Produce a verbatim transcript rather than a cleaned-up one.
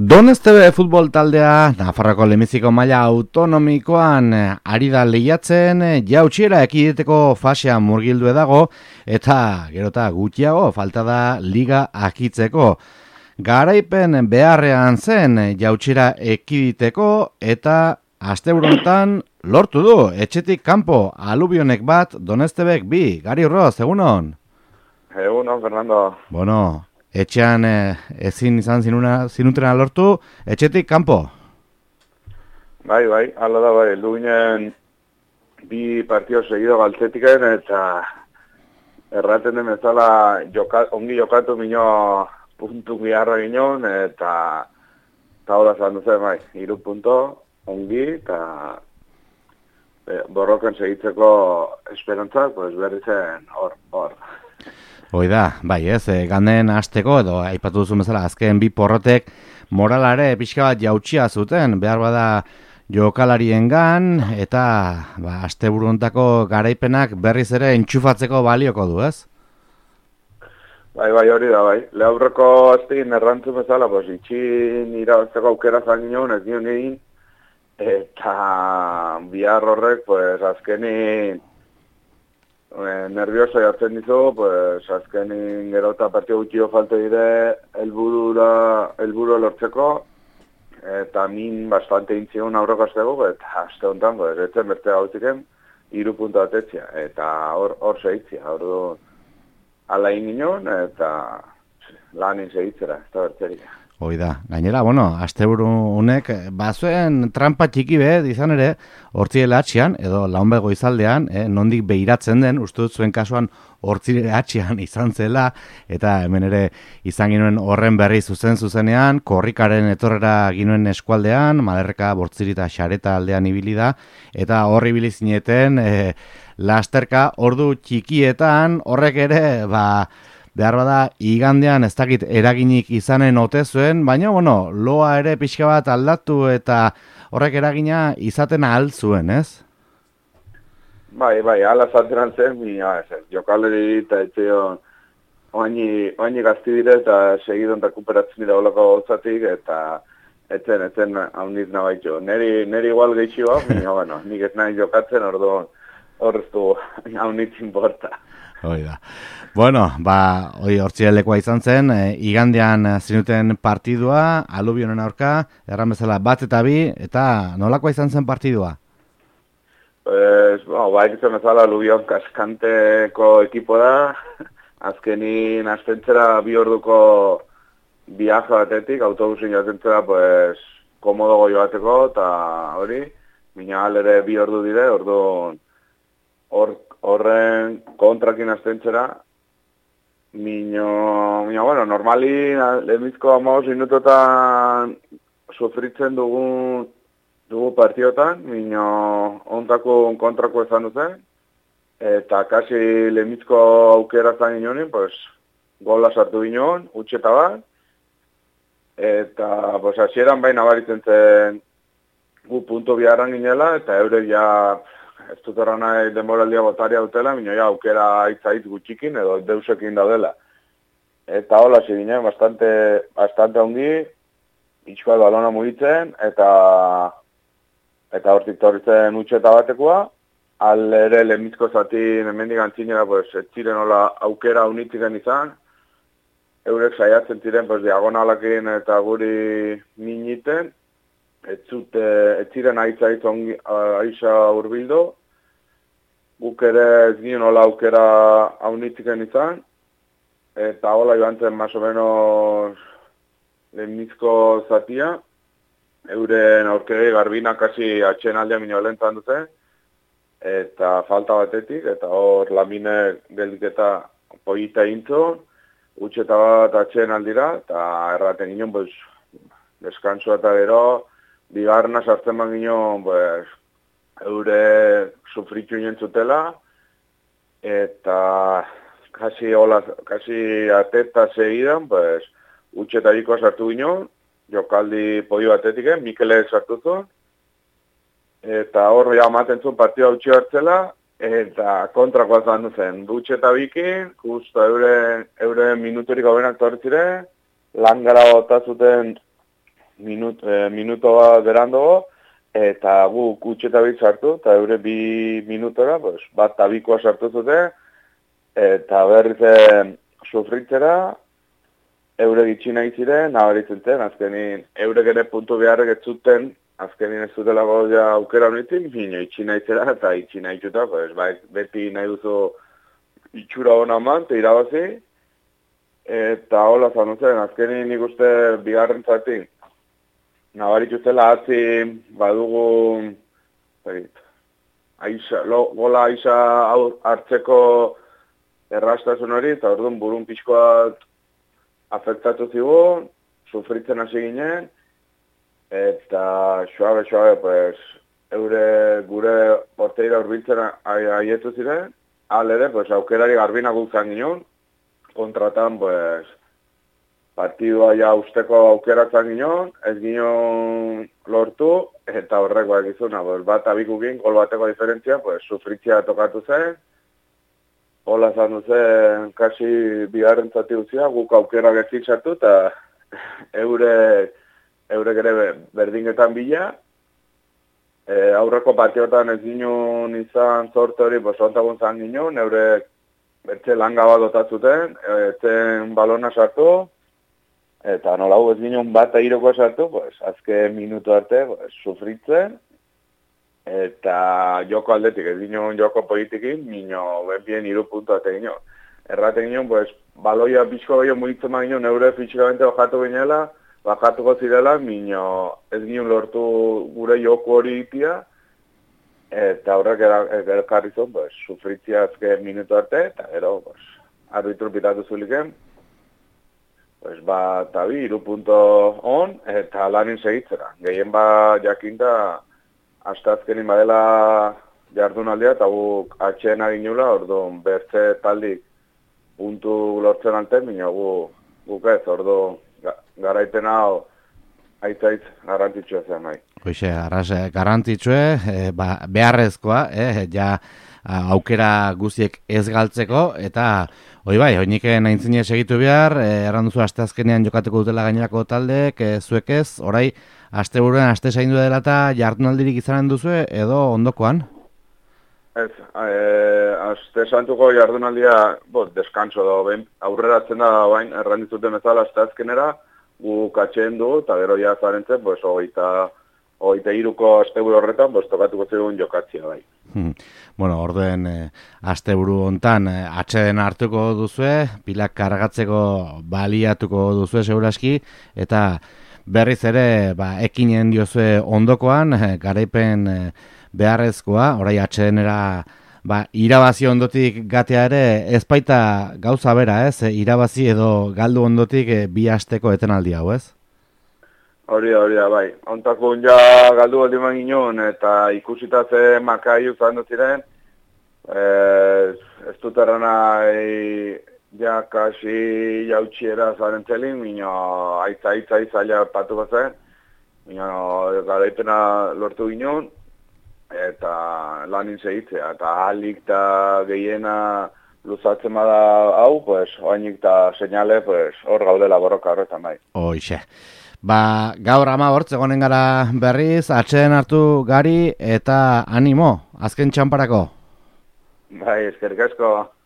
Doneztebe futbol taldea Nafarroako lehenbiziko maila autonomikoan ari da lehiatzen, jautsiera ekiditeko fasea murgildu dago eta gerota gutxiago falta da liga akitzeko. Garaipen beharrean zen jautsiera ekiditeko eta asteburontan lortu du etxetik kanpo Alubionek bat, Doneztebek bi. Gari Urroz, egunon? Egunon, Fernando. Bueno, etxean eh, ezin izan zinuna, zinutena lortu, etxetik kanpo? Bai, bai, hala da bai, heldu ginen bi partio segido galtzetiken eta erraten den bezala joka, ongi jokatu minio puntu biharra ginen eta eta hola zandu zen bai, hiru punto ongi eta e, borroken segitzeko esperantzak, pues berri zen hor, hor. Hoi da, bai ez, e, ganden hasteko edo aipatu duzun bezala azken bi porrotek moralare pixka bat jautsia zuten, behar bada jokalariengan eta ba, asteburuntako garaipenak berriz ere entxufatzeko balioko du, ez? Bai, bai, hori da, bai. Lehaurreko aztegin errantzun bezala, pues, itxin irabazteko aukera zan ginen, ez ginen egin, eta bihar horrek, pues, azkenin eh, nervioso jartzen dizu, pues, azkenin gero eta partio gutxio falte dire helburura, helburu lortzeko, eta min bastante intzion aurreko aztego, eta azte honetan, pues, etzen beste gautiken, hiru puntu atetzia, eta hor, hor segitzia, hor du, ala ingin eta lanin segitzera, ez da bertzerik. Hoi da, gainera, bueno, asteburu honek bazuen trampa txiki be, izan ere, hortziele atxian, edo launbego izaldean, eh, nondik behiratzen den, uste dut zuen kasuan hortziele atxian izan zela, eta hemen ere izan ginuen horren berri zuzen zuzenean, korrikaren etorrera ginuen eskualdean, Malerreka, Bortziri eta Xareta aldean ibili da, eta horri ibili zineten, eh, lasterka ordu txikietan, horrek ere, ba, behar bada, igandean ez dakit eraginik izanen ote zuen, baina, bueno, loa ere pixka bat aldatu eta horrek eragina izaten ahal zuen, ez? Bai, bai, ala zaten zen, mina, ez, jokaleri eta etxeo oaini, oaini gazti dire eta segidon rekuperatzen dira olako gauzatik, eta etzen, etzen hauniz nabaitxo. Neri, neri igual gehitxioa, mina, bueno, nik ez nahi jokatzen, orduan, horreztu haunitz inporta. Hoi da. Bueno, ba, hoi hortzielekoa izan zen, e, igandean zinuten partidua, Alubionen aurka, erran bezala bat eta bi, eta nolakoa izan zen partidua? Pues, bueno, ba, egiten bezala Alubion kaskanteko ekipo da, azkenin astentzera bi orduko viaje batetik, autobusin joatentzera, pues, komodo joateko, eta hori, mina ere bi ordu dire, ordu hor, horren kontrakin astentzera, Mino, mino, bueno, normali, lehenbizko amagoz minutotan sufritzen dugu, dugu partiotan, mino, ontako kontrako ezan duzen, eta kasi lehenbizko aukera zan ginoen, pues, gola sartu ginoen, utxeta bat, eta, pues, hasieran baina baritzen zen gu punto biharran ginela, eta eure ja, ez dut erran nahi demoraldia botaria dutela, mino ja aukera aitz-aitz gutxikin edo deusekin daudela. Eta hola, ziginen, bastante, bastante ongi, itxual balona mugitzen, eta eta hortik torritzen utxeta batekoa, alere lehenbizko zatin hemendik antzinera, pues, ez ziren hola aukera unitziken izan, eurek saiatzen ziren, pues, diagonalakin eta guri miniten, ez zute, ez ziren aitz-aitz ongi, aixa urbildo, guk ere ez ginen hola aukera haunitziken izan, eta hola joan zen más o menos lehenbizko zatia, euren aurkegi garbina kasi atxen aldea minolentan dute, eta falta batetik, eta hor lamine geldiketa poita intzo, utxeta bat atxen aldira, eta erraten ginen, pues, deskanso eta gero, bigarna sartzen ban ginen, pues, eure sufritu zutela, eta kasi hola, kasi ateta segidan, pues, utxetariko sartu ginen, jokaldi podio batetiken, Mikelek sartu zuen, eta hor ja ematen zuen partida utxi hartzela, eta kontrakoa zan zen, utxeta bikin, justo eure, eure minuturik hobenak tortzire, langara bota zuten minut, e, minuto bat berandogo, eta gu kutxeta bit sartu, eta eure bi minutora, pues, bat tabikoa sartu zute, eta berriz sufritzera, eure gitxina iziren, nabaritzen zen, azkenin, eure gere puntu beharrek ez zuten, azkenin ez zutelako ja aukera honitin, bino itxina izera, eta itxina itxuta, pues, bai, beti nahi duzu itxura hona man, eta irabazi, eta hola zanu zen, azkenin nik uste bigarren zatin, nabarituzela atzi badugu, aiza, lo, gola aiza hartzeko errastasun hori, eta orduan burun pixkoat afektatu zigun, sufritzen hasi ginen, eta suabe, suabe, pues, eure gure porteira urbiltzen aietu ziren, alere, pues, aukerari garbina guztan ginen, kontratan, pues, partidua ja usteko aukerak zan ginen, ez ginen lortu, eta horrek bat gizuna, pues, bat abikukin, gol bateko diferentzia, pues, sufritzia tokatu zen, hola zan duzen, kasi bigarren zati duzia, guk aukerak ezin sartu, eta eure, eure gere berdingetan bila, e, aurreko partiotan ez ginen izan zorte hori, pues, ontagun zan ginen, eure bertze langa bat dotatzuten, etzen balona sartu, eta nola hu ez ginen bat airoko sartu, pues, azken minutu arte, pues, sufritzen, eta joko aldetik, ez ginen joko politikin, nino benpien iru puntu ate ginen. Erraten ginen, pues, baloia pixko gehiago mugitzen ma ginen, eure fitxikamente bajatu ginela, bajatuko zirela, nino ez ginen lortu gure joko hori itia, eta horrek elkarri zon, pues, sufritzia azken minutu arte, eta gero, pues, arbitru pitatu zuliken, pues, ba, tabi, iru punto on, eta lanin segitzera. Gehien ba, jakinta, hasta azkenin badela jardunaldia, eta guk atxeen agin nula, orduan, bertze taldik puntu lortzen alten, bina gu, guk ez, orduan, garaiten hau, aitzaitz garrantzitsua zen nahi. Hoxe, arras, garrantzitsue, e, ba, beharrezkoa, e, ja aukera guziek ez galtzeko, eta hoi bai, hoinik naintzine segitu behar, e, erranduzu aste azkenean jokatuko dutela gainerako taldeek, e, zuek ez, orai, aste buruan, aste zaindu dela eta jardunaldirik izanen duzue, edo ondokoan? Ez, e, aste santuko jardunaldia, bo, deskanso da, ben, aurreratzen da, bain, errandizuten bezala, aste azkenera, gu katxeen du, eta gero ja zarentzen, pues, hogeita, hogeita iruko asteburu horretan, pues, tokatuko zegoen jokatzia, bai. Hmm. Bueno, orduen e, asteburu hontan e, atxeden hartuko duzue, pilak kargatzeko baliatuko duzue seguraski, eta berriz ere ba, ekinen diozue ondokoan, e, garaipen e, beharrezkoa, orai atxedenera ba, irabazi ondotik gatea ere, ez baita gauza bera, ez? E, irabazi edo galdu ondotik e, bi asteko etenaldi hau, ez? Hori da, hori da, bai. Ontako ja galdu baldi man ginen, eta ikusita ze makaiu zandu ziren, ez, ez dut errana e, ja kasi jautxiera zaren tzelin, mino aitza, aitza, aitza, aitza patuko zen, mino garaipena lortu ginen, eta lanin segitzea, eta ahalik eta gehiena luzatzen bada hau, pues, oainik eta seinale, pues, hor gaudela borroka horretan bai. Hoixe. Ba, gaur ama hortz egonen gara berriz, atxeden hartu gari eta animo, azken txamparako. Bai, eskerrik asko.